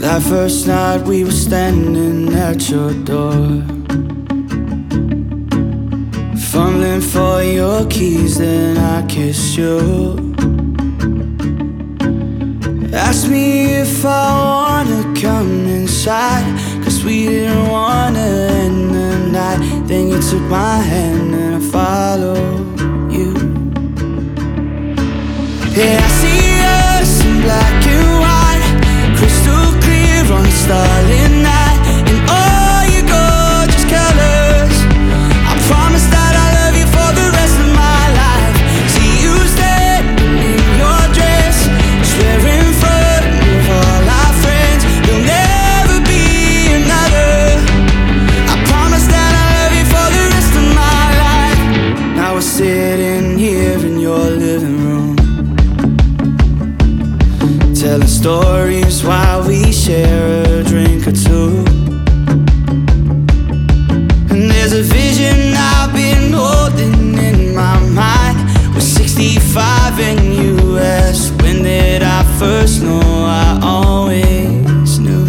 That first night we were standing at your door, fumbling for your keys, then I kissed you. Asked me if I wanna come inside, 'cause we didn't wanna end the night. Then you took my hand and I followed you. Yeah, I see us in black and white, crystal clear on a starlit night. And all your gorgeous colors, I promise that I love you for the rest of my life. See you standing in your dress, swearing in front of all our friends, there'll never be another. I promise that I love you for the rest of my life. Now we're sitting here in your living room, telling stories while we share a drink or two. And there's a vision I've been holding in my mind. We're 65 and you asked, when did I first know? I always knew.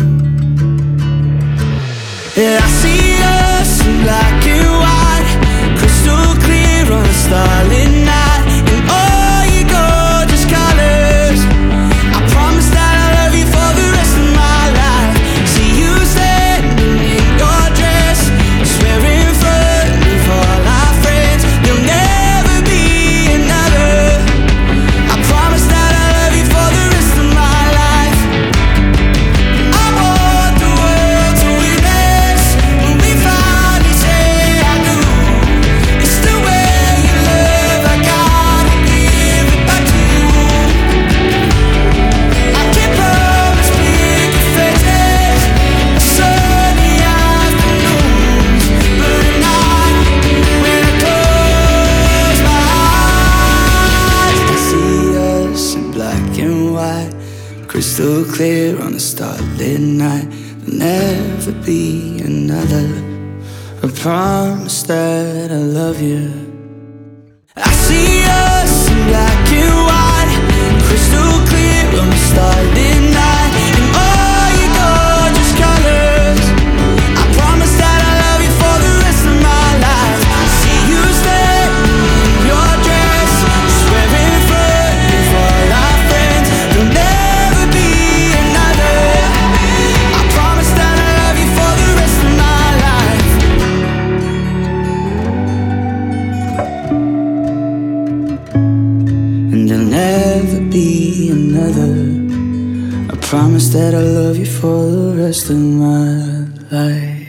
Yeah, I see us in black and white, crystal clear on a starlit night. And all your gorgeous colors, I promise that I love you for the rest of my life. See you standing in your dress, swearing in front of all our friends, there'll never be another. I promise that I love you for the rest of my life. I want the world to witness when we finally say I do. It's the way you love, I gotta give it back to you. I can't promise big faces, sunny afternoons, but at night when I close my eyes, I see us in black and white, crystal clear on a starlit night. There'll never be another. I promise that I love you. I see us in black and white, crystal clear on a starlit night. And all your gorgeous colors, I promise that I love you for the rest of my life. See you standing in your dress, swearing in front of all our friends, there'll never be another. I promise that I love you for the rest of my life. And there'll never be another. I promise that I love you for the rest of my life.